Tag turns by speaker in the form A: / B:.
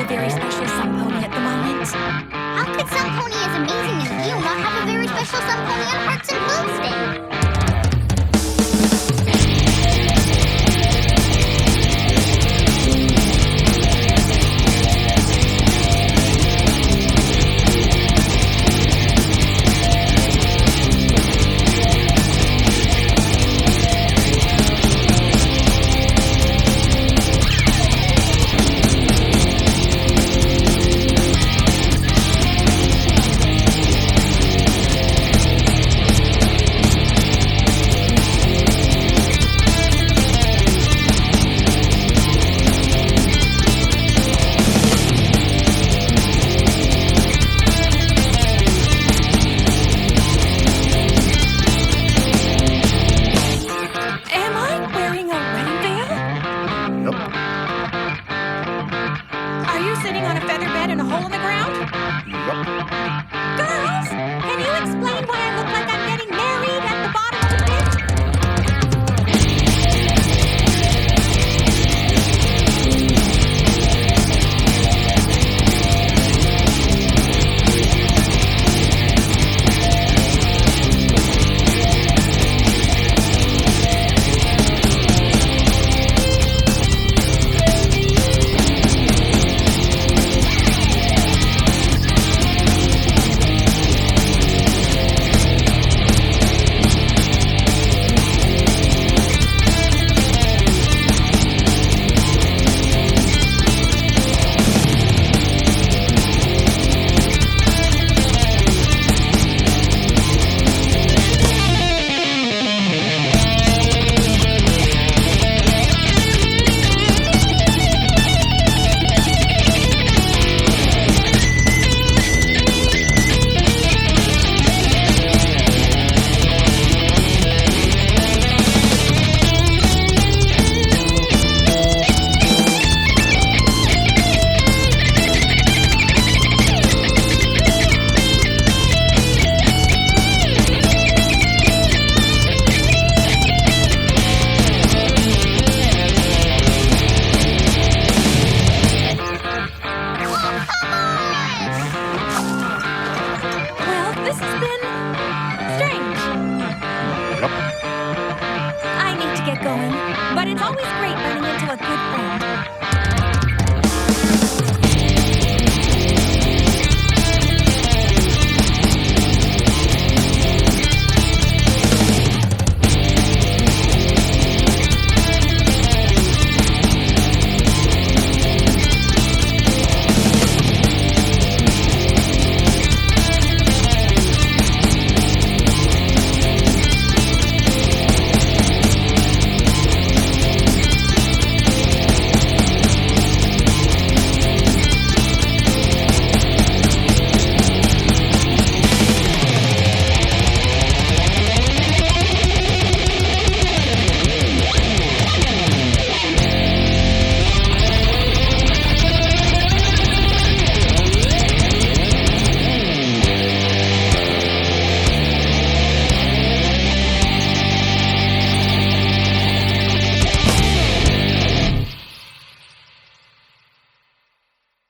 A: very special sun pony at the moment.
B: How could Sun Pony as amazing as you not have a very special Sun Pony on Hearts and Blues Day?
A: Are you sitting on a feather bed in a hole in the ground?
C: Yup.
A: Girls, can you explain why I look like